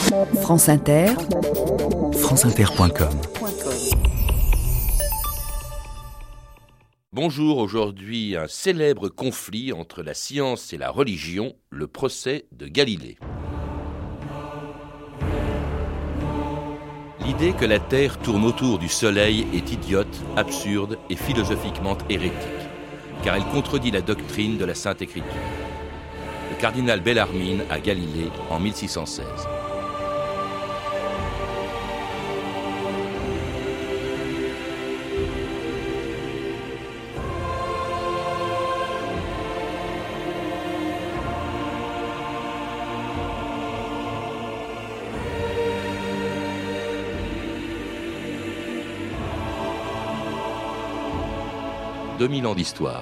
France Inter, franceinter.com. Bonjour, aujourd'hui un célèbre conflit entre la science et la religion, le procès de Galilée. L'idée que la Terre tourne autour du Soleil est idiote, absurde et philosophiquement hérétique, car elle contredit la doctrine de la Sainte Écriture. Le cardinal Bellarmine à Galilée en 1616. « 2000 ans d'histoire.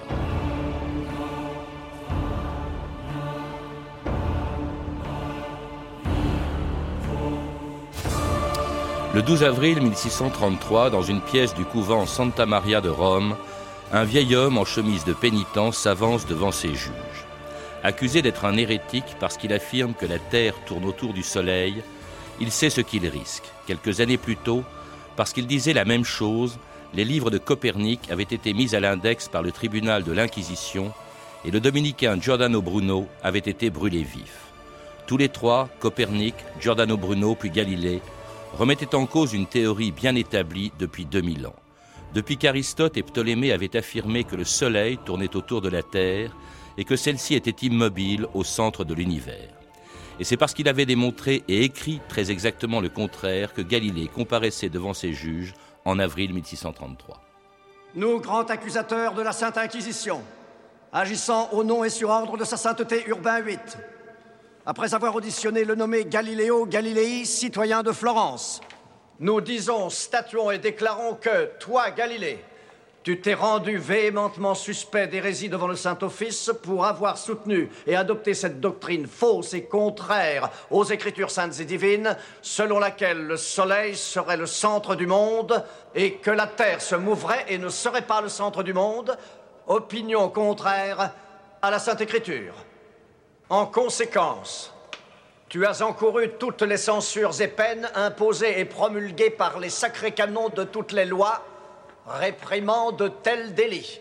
Le 12 avril 1633, dans une pièce du couvent Santa Maria de Rome, un vieil homme en chemise de pénitent s'avance devant ses juges. Accusé d'être un hérétique parce qu'il affirme que la Terre tourne autour du Soleil, il sait ce qu'il risque. Quelques années plus tôt, parce qu'il disait la même chose, les livres de Copernic avaient été mis à l'index par le tribunal de l'Inquisition et le dominicain Giordano Bruno avait été brûlé vif. Tous les trois, Copernic, Giordano Bruno puis Galilée, remettaient en cause une théorie bien établie depuis 2000 ans. Depuis qu'Aristote et Ptolémée avaient affirmé que le Soleil tournait autour de la Terre et que celle-ci était immobile au centre de l'univers. Et c'est parce qu'il avait démontré et écrit très exactement le contraire que Galilée comparaissait devant ses juges en avril 1633. Nous, grands accusateurs de la Sainte Inquisition, agissant au nom et sur ordre de sa sainteté Urbain VIII, après avoir auditionné le nommé Galileo Galilei, citoyen de Florence, nous disons, statuons et déclarons que, toi, Galilée, tu t'es rendu véhémentement suspect d'hérésie devant le Saint-Office pour avoir soutenu et adopté cette doctrine fausse et contraire aux Écritures saintes et divines, selon laquelle le Soleil serait le centre du monde et que la Terre se mouvrait et ne serait pas le centre du monde, opinion contraire à la Sainte Écriture. En conséquence, tu as encouru toutes les censures et peines imposées et promulguées par les sacrés canons de toutes les lois réprimant de tels délits.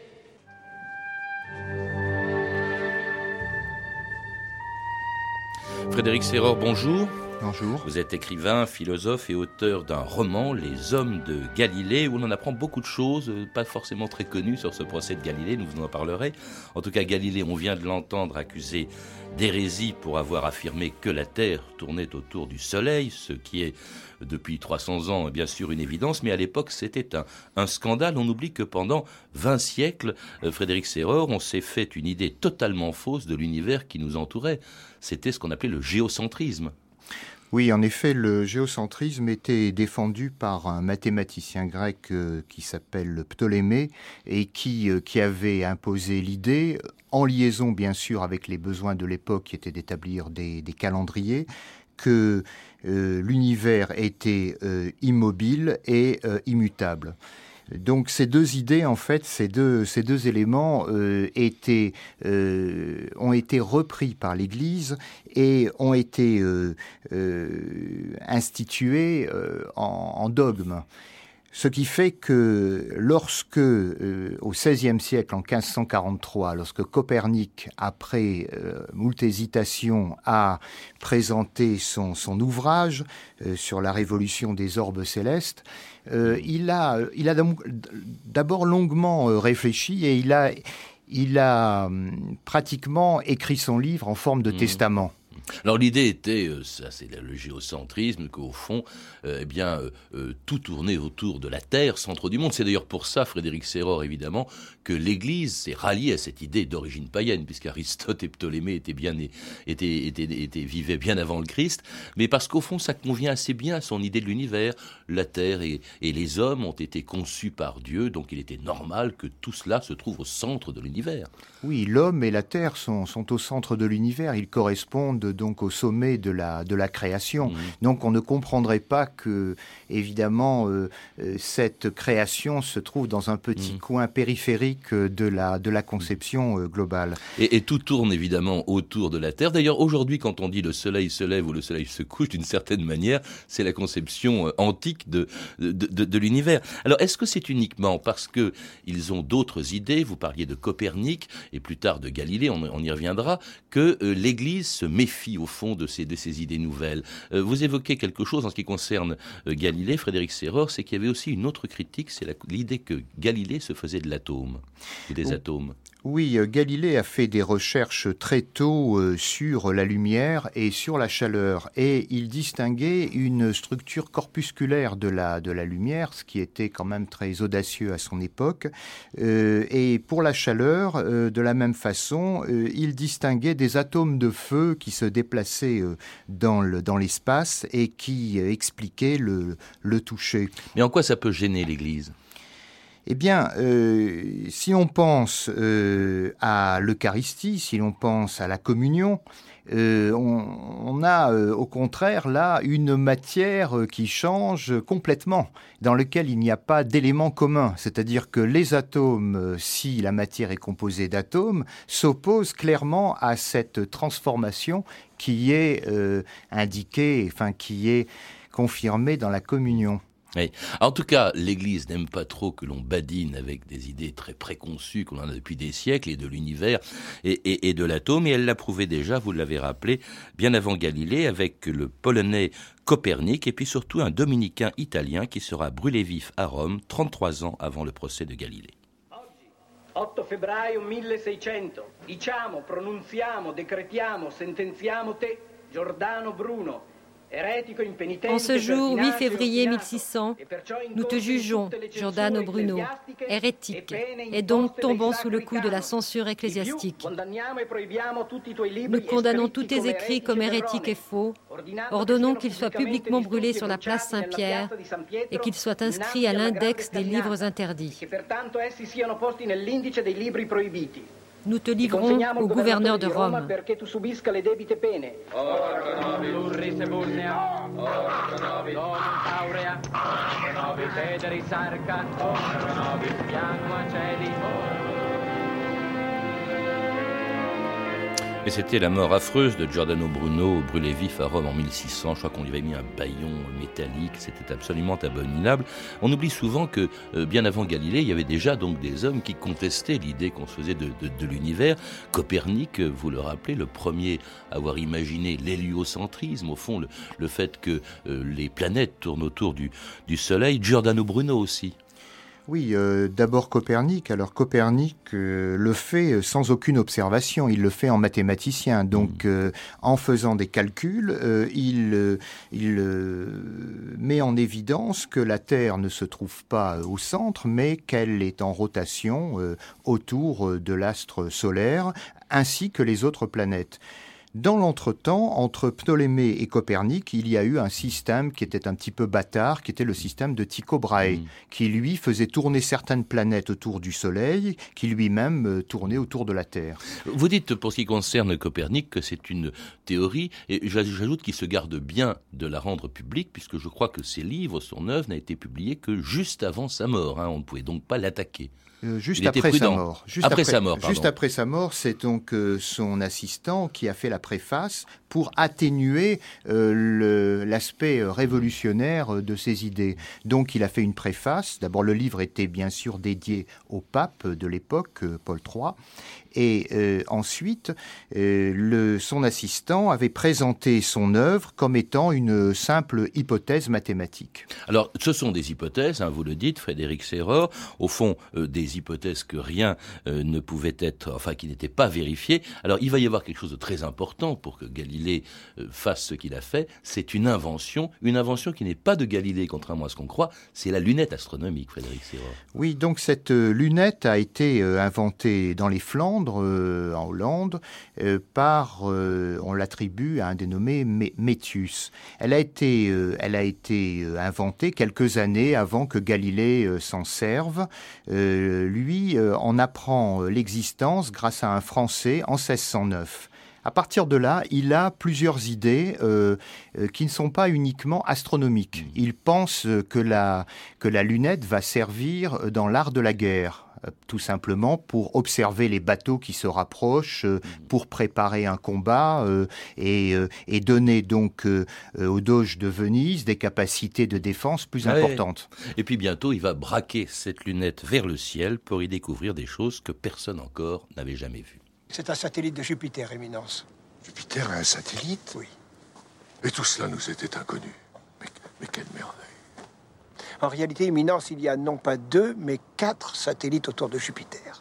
Frédéric Serror, bonjour. Bonjour. Vous êtes écrivain, philosophe et auteur d'un roman, Les Hommes de Galilée, où l'on apprend beaucoup de choses, pas forcément très connues sur ce procès de Galilée, nous vous en parlerez. En tout cas, Galilée, on vient de l'entendre accusé d'hérésie pour avoir affirmé que la Terre tournait autour du Soleil, ce qui est depuis 300 ans bien sûr une évidence, mais à l'époque c'était un scandale. On oublie que pendant 20 siècles, Frédéric Serror, on s'est fait une idée totalement fausse de l'univers qui nous entourait. C'était ce qu'on appelait le géocentrisme. Oui, en effet, le géocentrisme était défendu par un mathématicien grec qui s'appelle Ptolémée et qui avait imposé l'idée, en liaison bien sûr avec les besoins de l'époque qui étaient d'établir des calendriers, que l'univers était immobile et immutable. Donc ces deux idées, en fait, ces deux éléments ont été repris par l'Église et ont été institués en dogme. Ce qui fait que lorsque, au XVIe siècle, en 1543, lorsque Copernic, après moult hésitations, a présenté son ouvrage sur la révolution des orbes célestes, il a d'abord longuement réfléchi et il a pratiquement écrit son livre en forme de testament. Alors l'idée était, ça c'est le géocentrisme, qu'au fond, tout tournait autour de la Terre, centre du monde. C'est d'ailleurs pour ça, Frédéric Serror évidemment, que l'Église s'est ralliée à cette idée d'origine païenne, puisqu'Aristote et Ptolémée vivaient bien avant le Christ, mais parce qu'au fond ça convient assez bien à son idée de l'univers. La Terre et les hommes ont été conçus par Dieu, donc il était normal que tout cela se trouve au centre de l'univers. Oui, l'homme et la Terre sont au centre de l'univers, ils correspondent donc au sommet de la création. Donc on ne comprendrait pas que, évidemment, cette création se trouve dans un petit coin périphérique de la conception globale. Et tout tourne évidemment autour de la Terre. D'ailleurs, aujourd'hui, quand on dit le soleil se lève ou le soleil se couche, d'une certaine manière, c'est la conception antique de l'univers. Alors, est-ce que c'est uniquement parce qu'ils ont d'autres idées, vous parliez de Copernic et plus tard de Galilée, on y reviendra, que l'Église se méfie au fond de ces idées nouvelles? Vous évoquez quelque chose en ce qui concerne Galilée, Frédéric Serreur, c'est qu'il y avait aussi une autre critique, c'est l'idée que Galilée se faisait de l'atome, et des atomes. Oui, Galilée a fait des recherches très tôt sur la lumière et sur la chaleur, et il distinguait une structure corpusculaire de la lumière, ce qui était quand même très audacieux à son époque, et pour la chaleur, de la même façon, il distinguait des atomes de feu qui se déplaçaient dans l'espace et qui expliquaient le toucher. Mais en quoi ça peut gêner l'Église ? Eh bien, si on pense à l'Eucharistie, si l'on pense à la communion, on a au contraire là une matière qui change complètement, dans laquelle il n'y a pas d'élément commun. C'est-à-dire que les atomes, si la matière est composée d'atomes, s'opposent clairement à cette transformation qui est indiquée, enfin qui est confirmée dans la communion. Oui. En tout cas, l'Église n'aime pas trop que l'on badine avec des idées très préconçues qu'on en a depuis des siècles, et de l'univers et de l'atome, et elle l'a prouvé déjà, vous l'avez rappelé, bien avant Galilée, avec le Polonais Copernic, et puis surtout un dominicain italien qui sera brûlé vif à Rome 33 ans avant le procès de Galilée. 8 febbraio 1600, diciamo, pronunziamo, decretiamo, sentenziamo te, Giordano Bruno. En ce jour, 8 février 1600, nous te jugeons, Giordano Bruno, hérétique, et donc tombant sous le coup de la censure ecclésiastique. Nous condamnons tous tes écrits comme hérétiques et faux, ordonnons qu'ils soient publiquement brûlés sur la place Saint-Pierre et qu'ils soient inscrits à l'index des livres interdits. Nous te livrons au gouverneur de Rome. Et c'était la mort affreuse de Giordano Bruno, brûlé vif à Rome en 1600. Je crois qu'on lui avait mis un bâillon métallique, c'était absolument abominable. On oublie souvent que, bien avant Galilée, il y avait déjà donc des hommes qui contestaient l'idée qu'on se faisait de l'univers. Copernic, vous le rappelez, le premier à avoir imaginé l'héliocentrisme, au fond, le fait que les planètes tournent autour du Soleil. Giordano Bruno aussi. Oui, d'abord Copernic. Alors Copernic le fait sans aucune observation, il le fait en mathématicien. Donc en faisant des calculs, il met en évidence que la Terre ne se trouve pas au centre, mais qu'elle est en rotation autour de l'astre solaire, ainsi que les autres planètes. Dans l'entretemps, entre Ptolémée et Copernic, il y a eu un système qui était un petit peu bâtard, qui était le système de Tycho Brahe, qui lui faisait tourner certaines planètes autour du Soleil, qui lui-même tournait autour de la Terre. Vous dites, pour ce qui concerne Copernic, que c'est une théorie, et j'ajoute qu'il se garde bien de la rendre publique, puisque je crois que ses livres, son œuvre, n'a été publié que juste avant sa mort. On ne pouvait donc pas l'attaquer. Juste après sa mort, c'est donc son assistant qui a fait la préface pour atténuer l'aspect révolutionnaire de ses idées. Donc il a fait une préface. D'abord, le livre était bien sûr dédié au pape de l'époque, Paul III. Et ensuite, son assistant avait présenté son œuvre comme étant une simple hypothèse mathématique. Alors, ce sont des hypothèses, vous le dites, Frédéric Serreur, au fond, des hypothèses que rien ne pouvait être, enfin, qui n'étaient pas vérifiées. Alors, il va y avoir quelque chose de très important pour que Galilée fasse ce qu'il a fait. C'est une invention qui n'est pas de Galilée, contrairement à ce qu'on croit, c'est la lunette astronomique, Frédéric Serreur. Oui, donc cette lunette a été inventée dans les Flandres, en Hollande, on l'attribue à un dénommé Métius. Elle a été inventée quelques années avant que Galilée s'en serve. Lui en apprend l'existence grâce à un Français en 1609. À partir de là, il a plusieurs idées qui ne sont pas uniquement astronomiques. Il pense que la lunette va servir dans l'art de la guerre, tout simplement pour observer les bateaux qui se rapprochent, pour préparer un combat et donner donc au doge de Venise des capacités de défense plus importantes. Et puis bientôt, il va braquer cette lunette vers le ciel pour y découvrir des choses que personne encore n'avait jamais vues. C'est un satellite de Jupiter, Éminence. Jupiter a un satellite ? Oui. Et tout cela nous était inconnu. Mais quelle merveille. En réalité, Éminence, il y a non pas 2, mais 4 satellites autour de Jupiter.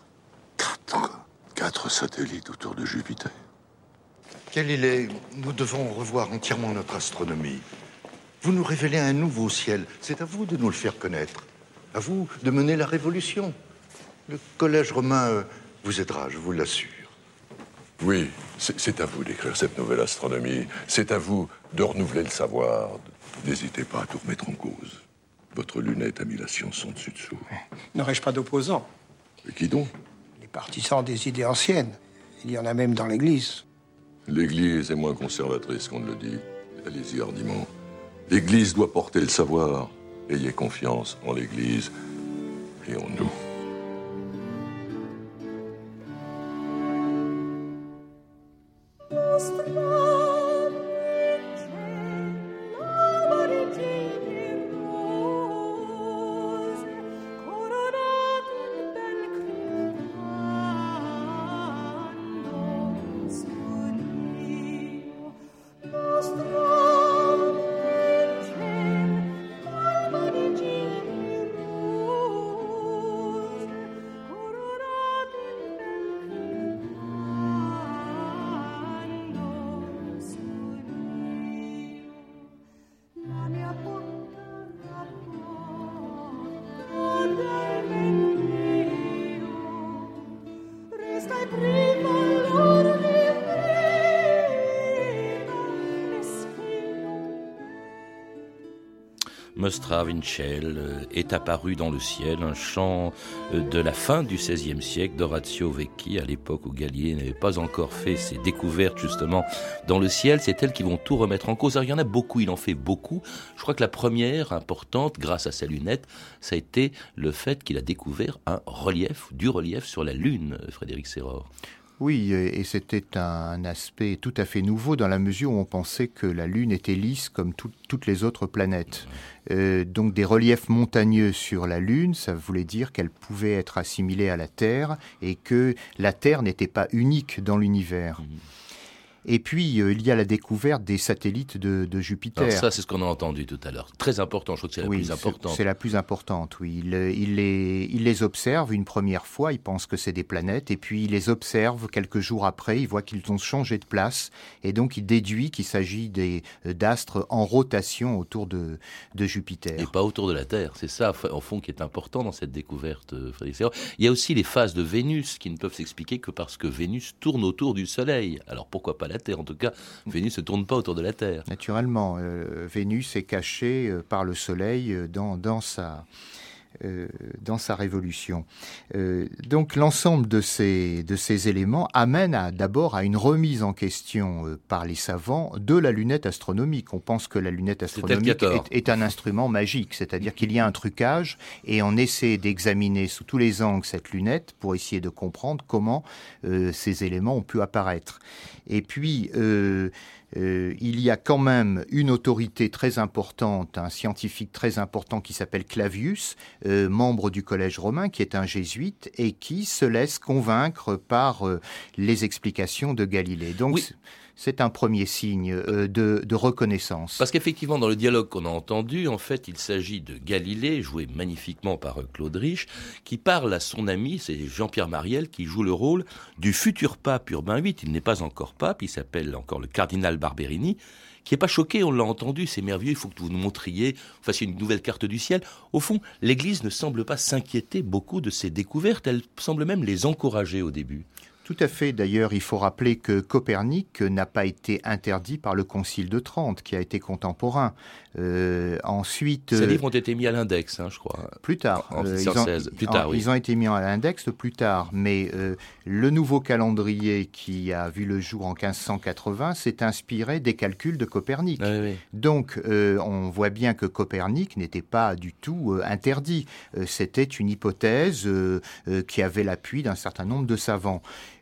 4 satellites autour de Jupiter. Galilée, nous devons revoir entièrement notre astronomie. Vous nous révélez un nouveau ciel. C'est à vous de nous le faire connaître. À vous de mener la révolution. Le collège romain vous aidera, je vous l'assure. Oui, c'est à vous d'écrire cette nouvelle astronomie. C'est à vous de renouveler le savoir. N'hésitez pas à tout remettre en cause. Votre lunette a mis la science en dessus-dessous. N'aurais-je pas d'opposants? Et qui donc? Les partisans des idées anciennes. Il y en a même dans l'Église. L'Église est moins conservatrice qu'on ne le dit. Allez-y hardiment. L'Église doit porter le savoir. Ayez confiance en l'Église et en nous. Mostra Vincel est apparu dans le ciel, un chant de la fin du XVIe siècle d'Orazio Vecchi, à l'époque où Galilée n'avait pas encore fait ses découvertes justement dans le ciel. C'est elles qui vont tout remettre en cause. Alors, il y en a beaucoup, il en fait beaucoup. Je crois que la première importante, grâce à sa lunette, ça a été le fait qu'il a découvert du relief sur la Lune, Frédéric Serror. Oui, et c'était un aspect tout à fait nouveau dans la mesure où on pensait que la Lune était lisse comme toutes les autres planètes. Donc des reliefs montagneux sur la Lune, ça voulait dire qu'elle pouvait être assimilée à la Terre et que la Terre n'était pas unique dans l'univers. Et puis, il y a la découverte des satellites de Jupiter. Alors ça, c'est ce qu'on a entendu tout à l'heure. Très important, je crois que c'est la plus importante. C'est la plus importante, oui. Il les observe une première fois, il pense que c'est des planètes, et puis il les observe quelques jours après, il voit qu'ils ont changé de place, et donc il déduit qu'il s'agit d'astres en rotation autour de Jupiter. Et pas autour de la Terre, c'est ça, au fond, qui est important dans cette découverte, Frédéric Serror. Il y a aussi les phases de Vénus, qui ne peuvent s'expliquer que parce que Vénus tourne autour du Soleil. Alors pourquoi pas la Terre? En tout cas, Vénus ne tourne pas autour de la Terre. Naturellement, Vénus est cachée par le Soleil dans sa révolution. Donc l'ensemble de ces éléments amène d'abord à une remise en question par les savants de la lunette astronomique. On pense que la lunette astronomique est un instrument magique, c'est-à-dire qu'il y a un trucage et on essaie d'examiner sous tous les angles cette lunette pour essayer de comprendre comment ces éléments ont pu apparaître. Et puis il y a quand même une autorité très importante, un scientifique très important qui s'appelle Clavius, membre du Collège romain, qui est un jésuite et qui se laisse convaincre par les explications de Galilée. Donc oui. C'est un premier signe de reconnaissance. Parce qu'effectivement, dans le dialogue qu'on a entendu, en fait, il s'agit de Galilée, joué magnifiquement par Claude Rich, qui parle à son ami, c'est Jean-Pierre Mariel, qui joue le rôle du futur pape Urbain VIII. Il n'est pas encore pape, il s'appelle encore le cardinal Barberini, qui n'est pas choqué, on l'a entendu, c'est merveilleux, il faut que vous nous montriez, vous fassiez une nouvelle carte du ciel. Au fond, l'Église ne semble pas s'inquiéter beaucoup de ces découvertes, elle semble même les encourager au début. Tout à fait. D'ailleurs, il faut rappeler que Copernic n'a pas été interdit par le Concile de Trente, qui a été contemporain. Ensuite, ces livres ont été mis à l'index, je crois. Plus tard. En 1616. Ils ont été mis à l'index plus tard. Mais le nouveau calendrier qui a vu le jour en 1580 s'est inspiré des calculs de Copernic. Oui. Donc, on voit bien que Copernic n'était pas du tout interdit. C'était une hypothèse qui avait l'appui d'un certain nombre de savants.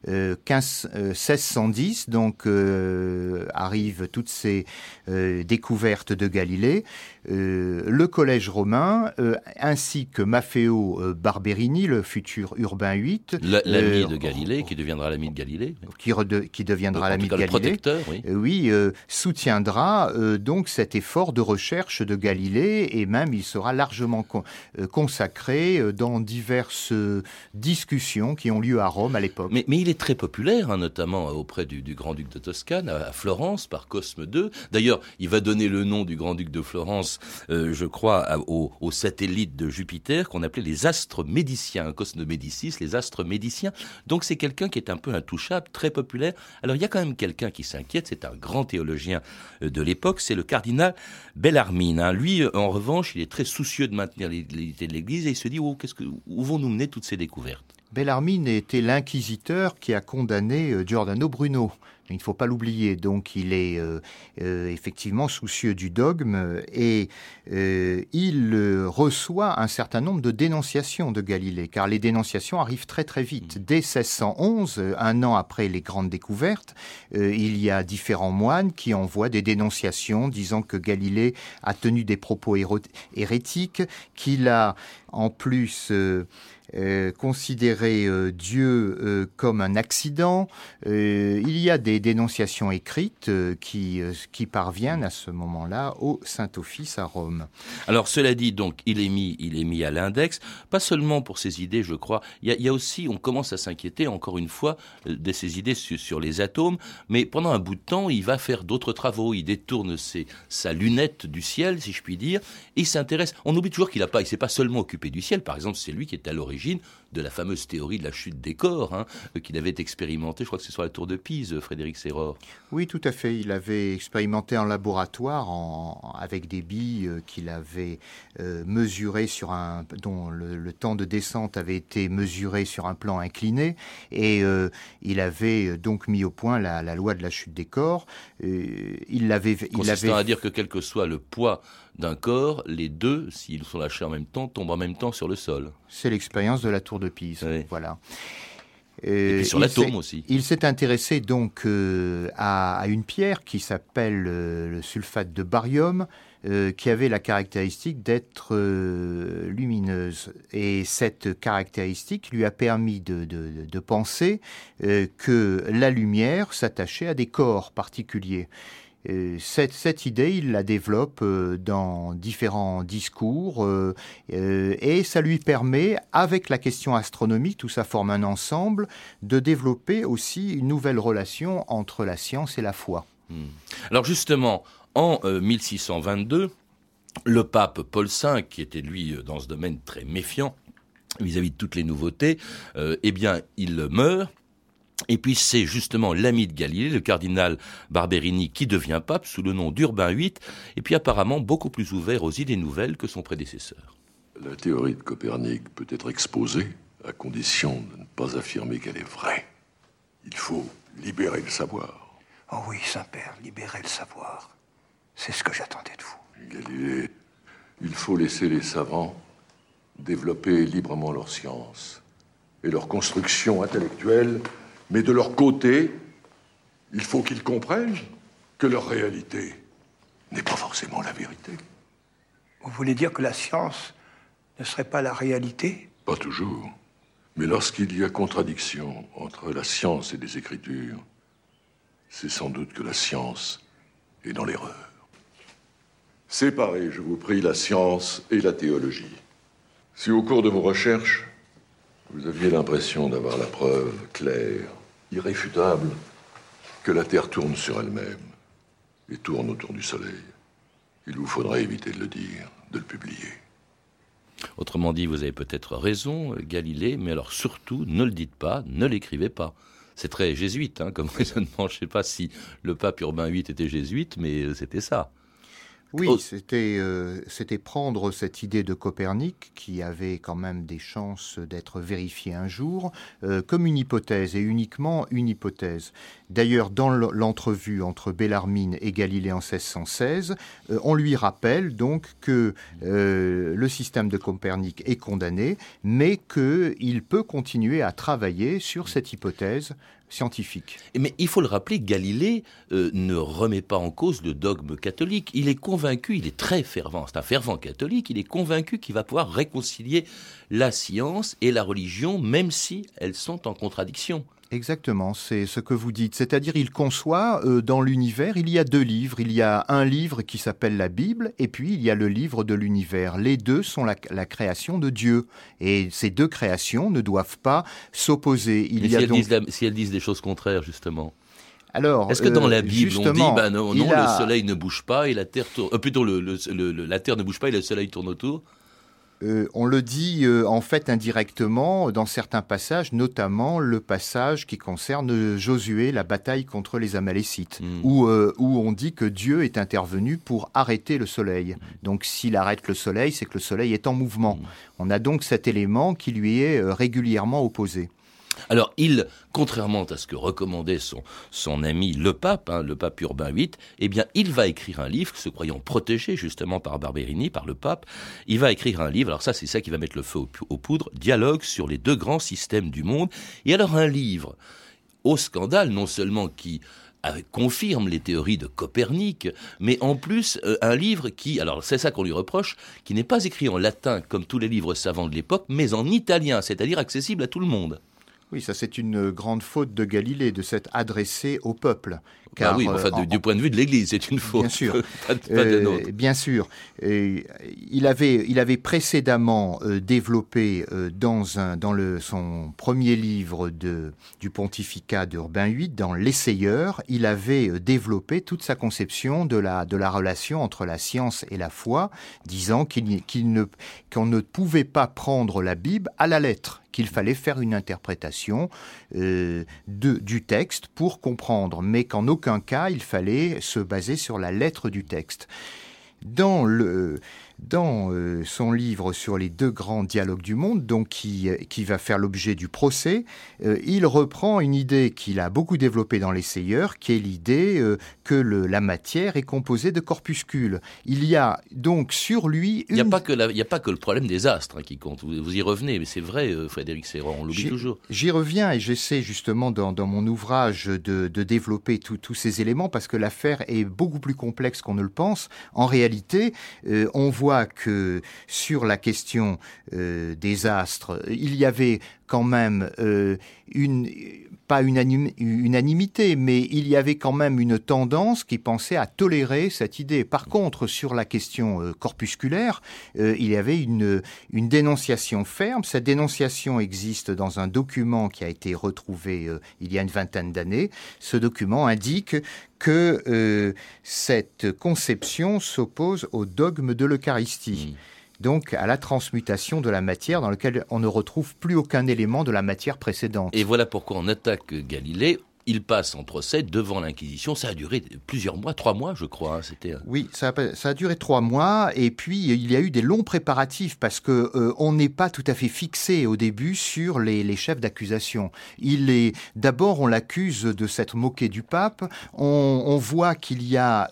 1610, donc arrivent toutes ces découvertes de Galilée. Le collège romain, ainsi que Maffeo Barberini, le futur Urbain VIII, l'ami de Galilée, qui deviendra l'ami de Galilée, qui deviendra l'ami de Galilée, protecteur, oui. Soutiendra donc cet effort de recherche de Galilée, et même il sera largement consacré dans diverses discussions qui ont lieu à Rome à l'époque. Mais il est très populaire, notamment auprès du grand-duc de Toscane, à Florence, par Cosme II. D'ailleurs, il va donner le nom du grand-duc de Florence, je crois, aux satellites de Jupiter, qu'on appelait les astres médiciens, Cosme de Médicis, les astres médiciens. Donc c'est quelqu'un qui est un peu intouchable, très populaire. Alors il y a quand même quelqu'un qui s'inquiète, c'est un grand théologien de l'époque, c'est le cardinal Bellarmine. Lui, en revanche, il est très soucieux de maintenir l'unité de l'Église, et il se dit, où vont nous mener toutes ces découvertes ? Bellarmine était l'inquisiteur qui a condamné Giordano Bruno. Il ne faut pas l'oublier. Donc, il est effectivement soucieux du dogme et il reçoit un certain nombre de dénonciations de Galilée, car les dénonciations arrivent très très vite. Dès 1611, un an après les grandes découvertes, il y a différents moines qui envoient des dénonciations disant que Galilée a tenu des propos hérétiques, qu'il a en plus considérer Dieu comme un accident. Il y a des dénonciations écrites qui parviennent à ce moment-là au Saint-Office à Rome. Alors cela dit, donc, il est mis à l'index, pas seulement pour ses idées, je crois. Il y a aussi, on commence à s'inquiéter, encore une fois, de ses idées sur les atomes, mais pendant un bout de temps, il va faire d'autres travaux. Il détourne sa lunette du ciel, si je puis dire. Il s'intéresse. On oublie toujours qu'il s'est pas seulement occupé du ciel. Par exemple, c'est lui qui est à l'origine de la fameuse théorie de la chute des corps, qu'il avait expérimenté, je crois que c'est sur la tour de Pise, Frédéric Serror. Oui, tout à fait. Il avait expérimenté en laboratoire avec des billes qu'il avait mesurées dont le temps de descente avait été mesuré sur un plan incliné, et il avait donc mis au point la loi de la chute des corps. Consistant à dire que quel que soit le poids d'un corps, les deux, s'ils sont lâchés en même temps, tombent en même temps sur le sol. C'est l'expérience de la tour de Pise, oui. Voilà. Et puis sur l'atome aussi. Il s'est intéressé donc à une pierre qui s'appelle le sulfate de barium, qui avait la caractéristique d'être lumineuse. Et cette caractéristique lui a permis de penser que la lumière s'attachait à des corps particuliers. Cette idée, il la développe dans différents discours et ça lui permet, avec la question astronomique, tout ça forme un ensemble, de développer aussi une nouvelle relation entre la science et la foi. Alors justement, en 1622, le pape Paul V, qui était lui dans ce domaine très méfiant vis-à-vis de toutes les nouveautés, il meurt. Et puis c'est justement l'ami de Galilée, le cardinal Barberini, qui devient pape sous le nom d'Urbain VIII, et puis apparemment beaucoup plus ouvert aux idées nouvelles que son prédécesseur. La théorie de Copernic peut être exposée à condition de ne pas affirmer qu'elle est vraie. Il faut libérer le savoir. Oh oui, Saint-Père, libérer le savoir. C'est ce que j'attendais de vous. Galilée, il faut laisser les savants développer librement leur science et leur construction intellectuelle. Mais de leur côté, il faut qu'ils comprennent que leur réalité n'est pas forcément la vérité. Vous voulez dire que la science ne serait pas la réalité ? Pas toujours. Mais lorsqu'il y a contradiction entre la science et les Écritures, c'est sans doute que la science est dans l'erreur. Séparez, je vous prie, la science et la théologie. Si au cours de vos recherches, vous aviez l'impression d'avoir la preuve claire, irréfutable, que la Terre tourne sur elle-même et tourne autour du Soleil, il vous faudrait éviter de le dire, de le publier. Autrement dit, vous avez peut-être raison, Galilée, mais alors surtout, ne le dites pas, ne l'écrivez pas. C'est très jésuite comme raisonnement. Je ne sais pas si le pape Urbain VIII était jésuite, mais c'était ça. Oui, c'était prendre cette idée de Copernic, qui avait quand même des chances d'être vérifiée un jour, comme une hypothèse, et uniquement une hypothèse. D'ailleurs, dans l'entrevue entre Bellarmine et Galilée en 1616, on lui rappelle donc que le système de Copernic est condamné, mais qu'il peut continuer à travailler sur cette hypothèse scientifique. Mais il faut le rappeler, Galilée ne remet pas en cause le dogme catholique. Il est convaincu, il est très fervent, c'est un fervent catholique, il est convaincu qu'il va pouvoir réconcilier la science et la religion, même si elles sont en contradiction. Exactement, c'est ce que vous dites. C'est-à-dire, il conçoit dans l'univers, il y a 2 livres. Il y a un livre qui s'appelle la Bible, et puis il y a le livre de l'univers. Les deux sont la création de Dieu. Et ces 2 créations ne doivent pas s'opposer. Si elles disent des choses contraires, justement. Alors, est-ce que dans la Bible, on dit non, le soleil ne bouge pas et la Terre tourne... plutôt, la Terre ne bouge pas et le soleil tourne autour? On le dit en fait indirectement dans certains passages, notamment le passage qui concerne Josué, la bataille contre les Amalécites, où on dit que Dieu est intervenu pour arrêter le soleil. Donc s'il arrête le soleil, c'est que le soleil est en mouvement. On a donc cet élément qui lui est régulièrement opposé. Alors, contrairement à ce que recommandait son ami le pape Urbain VIII, eh bien, il va écrire un livre, se croyant protégé justement par Barberini, par le pape. Il va écrire un livre, alors c'est ça qui va mettre le feu aux poudres, Dialogue sur les 2 grands systèmes du monde. Et alors un livre au scandale, non seulement qui confirme les théories de Copernic, mais en plus un livre qui, alors c'est ça qu'on lui reproche, qui n'est pas écrit en latin comme tous les livres savants de l'époque, mais en italien, c'est-à-dire accessible à tout le monde. Oui, ça c'est une grande faute de Galilée, de s'être adressé au peuple. Car, du point de vue de l'Église, c'est une faute. Bien sûr. pas de nôtre. Bien sûr. Il avait précédemment développé dans son premier livre du pontificat d'Urbain VIII, dans l'Essayeur, il avait développé toute sa conception de la relation entre la science et la foi, disant qu'on ne pouvait pas prendre la Bible à la lettre, qu'il fallait faire une interprétation du texte pour comprendre, mais qu'en aucun cas il fallait se baser sur la lettre du texte. Dans son livre sur les 2 grands dialogues du monde, donc qui va faire l'objet du procès, il reprend une idée qu'il a beaucoup développée dans l'Essayeur, qui est l'idée que la matière est composée de corpuscules. Il y a donc sur lui... Il n'y a pas que le problème des astres qui compte. Vous y revenez, mais c'est vrai, Frédéric Serran, on l'oublie toujours. J'y reviens et j'essaie justement dans mon ouvrage de développer tous ces éléments, parce que l'affaire est beaucoup plus complexe qu'on ne le pense. En réalité, on voit que sur la question des astres, il y avait quand même pas une unanimité, mais il y avait quand même une tendance qui pensait à tolérer cette idée. Par contre, sur la question corpusculaire, il y avait une dénonciation ferme. Cette dénonciation existe dans un document qui a été retrouvé il y a une 20aine d'années. Ce document indique que cette conception s'oppose au dogme de l'Eucharistie. Donc à la transmutation de la matière dans laquelle on ne retrouve plus aucun élément de la matière précédente. Et voilà pourquoi on attaque Galilée. Il passe en procès devant l'Inquisition. Ça a duré plusieurs mois, 3 mois, je crois. Oui, ça a duré 3 mois. Et puis, il y a eu des longs préparatifs parce qu'on n'est pas tout à fait fixé au début sur les chefs d'accusation. D'abord, on l'accuse de s'être moqué du pape. On voit qu'il y a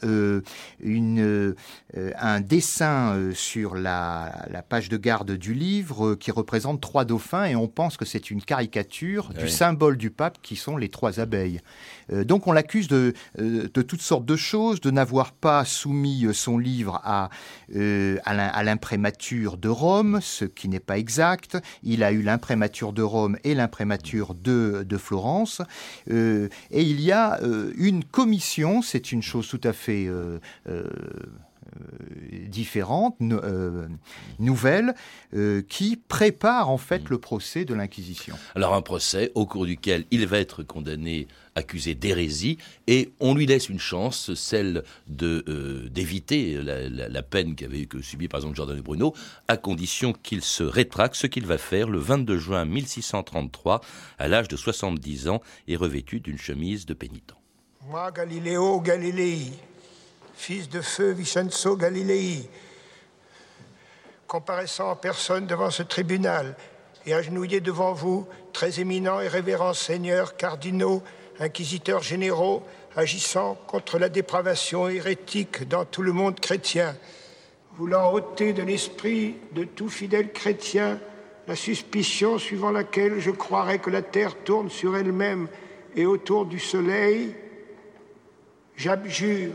un dessin sur la page de garde du livre qui représente 3 dauphins. Et on pense que c'est une caricature du symbole du pape qui sont les 3 abeilles. Donc on l'accuse de toutes sortes de choses, de n'avoir pas soumis son livre à l'imprémature de Rome, ce qui n'est pas exact. Il a eu l'imprémature de Rome et l'imprémature de Florence. Et il y a une commission, c'est une chose tout à fait différentes, nouvelles, qui préparent en fait le procès de l'Inquisition. Alors un procès au cours duquel il va être condamné, accusé d'hérésie, et on lui laisse une chance, celle d'éviter la peine qu'avait subie par exemple Giordano Bruno, à condition qu'il se rétracte, ce qu'il va faire le 22 juin 1633, à l'âge de 70 ans, et revêtu d'une chemise de pénitent. Moi, Galileo Galilei, fils de feu Vincenzo Galilei, comparaissant en personne devant ce tribunal et agenouillé devant vous, très éminents et révérends seigneurs, cardinaux, inquisiteurs généraux, agissant contre la dépravation hérétique dans tout le monde chrétien, voulant ôter de l'esprit de tout fidèle chrétien la suspicion suivant laquelle je croirais que la terre tourne sur elle-même et autour du soleil, j'abjure,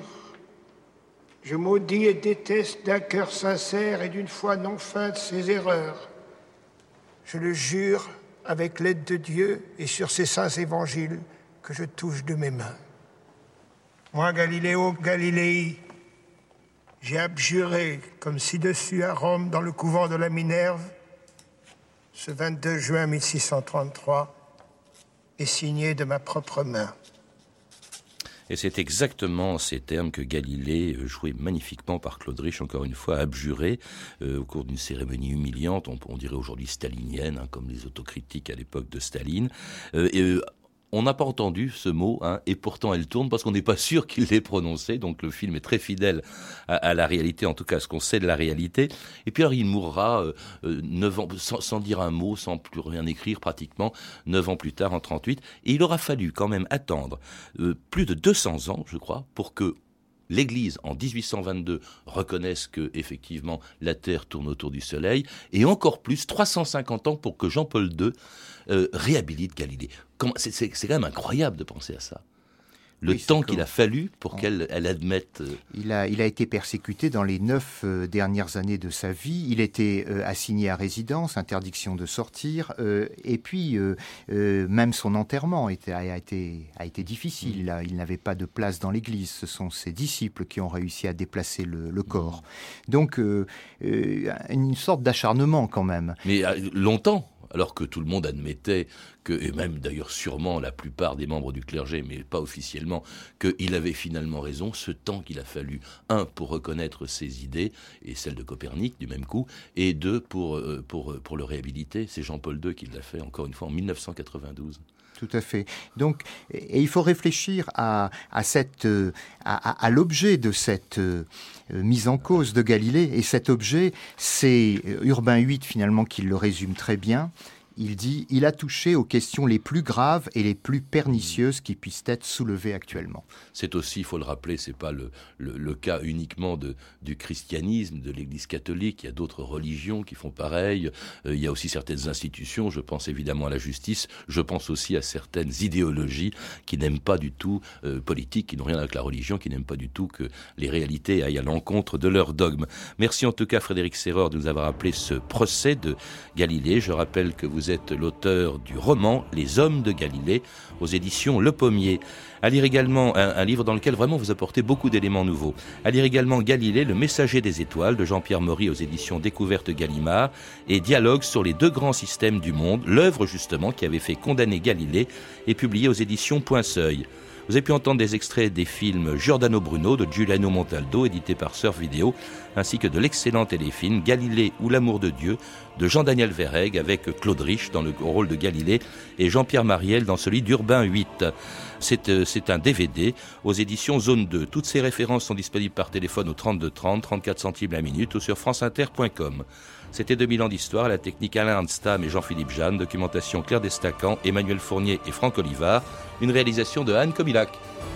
je maudis et déteste d'un cœur sincère et d'une foi non feinte ces erreurs. Je le jure avec l'aide de Dieu et sur ces saints évangiles que je touche de mes mains. Moi, Galileo Galilei, j'ai abjuré comme ci-dessus à Rome dans le couvent de la Minerve, ce 22 juin 1633, et signé de ma propre main. Et c'est exactement ces termes que Galilée, joué magnifiquement par Claude Rich, encore une fois, abjuré au cours d'une cérémonie humiliante, on dirait aujourd'hui stalinienne, comme les autocritiques à l'époque de Staline. On n'a pas entendu ce mot, et pourtant elle tourne parce qu'on n'est pas sûr qu'il l'ait prononcé. Donc le film est très fidèle à la réalité, en tout cas à ce qu'on sait de la réalité. Et puis alors il mourra 9 ans, sans dire un mot, sans plus rien écrire pratiquement, 9 ans plus tard en 38. Et il aura fallu quand même attendre plus de 200 ans, je crois, pour que l'Église, en 1822, reconnaisse que, effectivement, la Terre tourne autour du Soleil, et encore plus, 350 ans pour que Jean-Paul II réhabilite Galilée. C'est quand même incroyable de penser à ça. Le temps qu'il a fallu pour qu'elle admette... Il a été persécuté dans les 9 dernières années de sa vie. Il était assigné à résidence, interdiction de sortir, et puis même son enterrement a été difficile. Il n'avait pas de place dans l'église. Ce sont ses disciples qui ont réussi à déplacer le corps. Donc une sorte d'acharnement quand même. Mais longtemps, alors que tout le monde admettait que, et même d'ailleurs sûrement la plupart des membres du clergé, mais pas officiellement, qu'il avait finalement raison, ce temps qu'il a fallu, 1, pour reconnaître ses idées, et celles de Copernic du même coup, et 2, pour le réhabiliter. C'est Jean-Paul II qui l'a fait, encore une fois, en 1992. Tout à fait. Donc, et il faut réfléchir à l'objet de cette mise en cause de Galilée. Et cet objet, c'est Urbain VIII finalement qui le résume très bien. Il dit « Il a touché aux questions les plus graves et les plus pernicieuses qui puissent être soulevées actuellement ». C'est aussi, il faut le rappeler, c'est pas le cas uniquement du christianisme, de l'Église catholique. Il y a d'autres religions qui font pareil. Il y a aussi certaines institutions. Je pense évidemment à la justice. Je pense aussi à certaines idéologies qui n'aiment pas du tout, politiques, qui n'ont rien avec la religion, qui n'aiment pas du tout que les réalités aillent à l'encontre de leurs dogmes. Merci en tout cas Frédéric Serreur de nous avoir appelé ce procès de Galilée. Je rappelle que vous êtes l'auteur du roman « Les hommes de Galilée » aux éditions Le Pommier. À lire également un livre dans lequel vraiment vous apportez beaucoup d'éléments nouveaux. À lire également Galilée, le messager des étoiles de Jean-Pierre Maury aux éditions Découverte Gallimard et Dialogue sur les 2 grands systèmes du monde, l'œuvre justement qui avait fait condamner Galilée et publiée aux éditions Point Seuil. Vous avez pu entendre des extraits des films Giordano Bruno de Giuliano Montaldo, édité par Surf Video, ainsi que de l'excellent téléfilm Galilée ou l'amour de Dieu de Jean-Daniel Verrègue avec Claude Rich dans le rôle de Galilée et Jean-Pierre Mariel dans celui d'Urbain VIII. C'est un DVD aux éditions Zone 2. Toutes ces références sont disponibles par téléphone au 32 30, 34 centimes la minute ou sur franceinter.com. C'était 2000 ans d'histoire, à la technique Alain Arnstam et Jean-Philippe Jeanne, documentation Claire Destacan, Emmanuel Fournier et Franck Olivard, une réalisation de Anne Kobilac.